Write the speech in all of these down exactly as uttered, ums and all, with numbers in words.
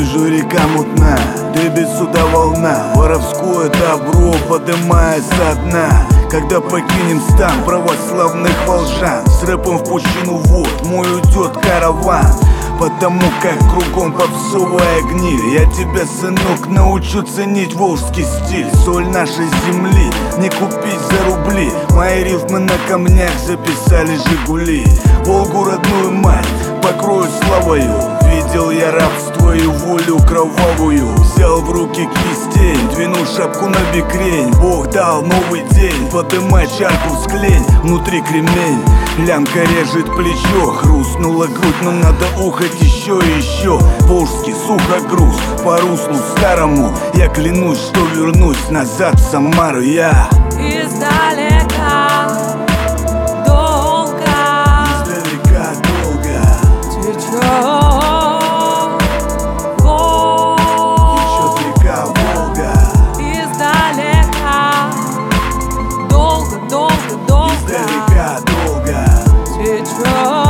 вижу, река мутна, ты без суда волна, воровское добро подымая со дна. Когда покинем стан православных волжан, с рэпом в пучину вод мой уйдет караван. Потому как кругом попсовая гниль, я тебя, сынок, научу ценить волжский стиль. Соль нашей земли не купить за рубли, мои рифмы на камнях записали Жигули. Волгу родную мать покрою славою, видел я рабство и волю кровавую. Взял в руки кистень, двинул шапку на бекрень. Бог дал новый день, подымай чарку в склень. Внутри кремень, лямка режет плечо, хрустнула грудь, но надо ухать еще и еще. Волжский сухогруз по руслу старому, я клянусь, что вернусь назад в Самару я. Издалека долго, издалека долго течет течет река Волга. Издалека долго, долго, долго Издалека долго течет.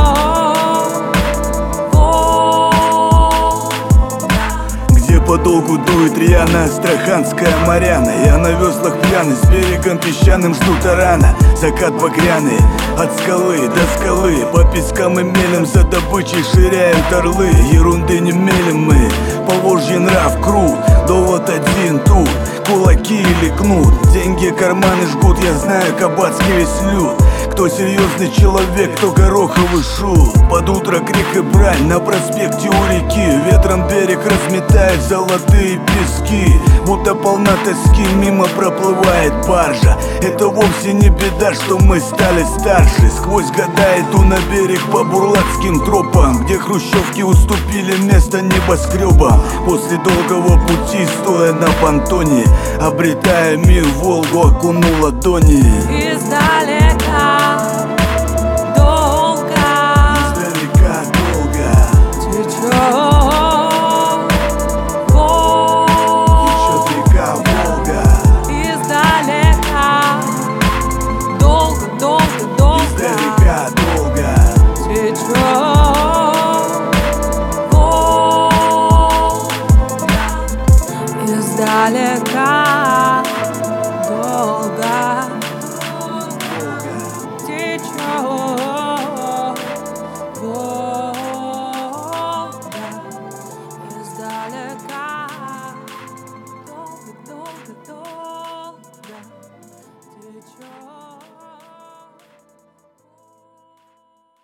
Где подолгу дует рьяна астраханская моряна, я на веслах пьяный, с берегом песчаным жду тарана. Закат багряный от скалы до скалы, по пескам и мелям за добычей ширяют орлы. Ерунды не мелем мы, Поволжье нрав крут, довод один тут, кулаки или кнут. Деньги карманы жгут, я знаю кабацкий весь люд. Кто серьезный человек, кто гороховый шут. Под утро крик и брань на проспекте у реки, ветром берег разметает золотые пески. Будто полна тоски, мимо проплывает баржа. Это вовсе не беда, что мы стали старше. Сквозь года иду на берег по бурлацким тропам, где хрущевки уступили место небоскребам. После долгого пути, стоя на понтоне, обретая мир, Волгу окунул ладони. Издалека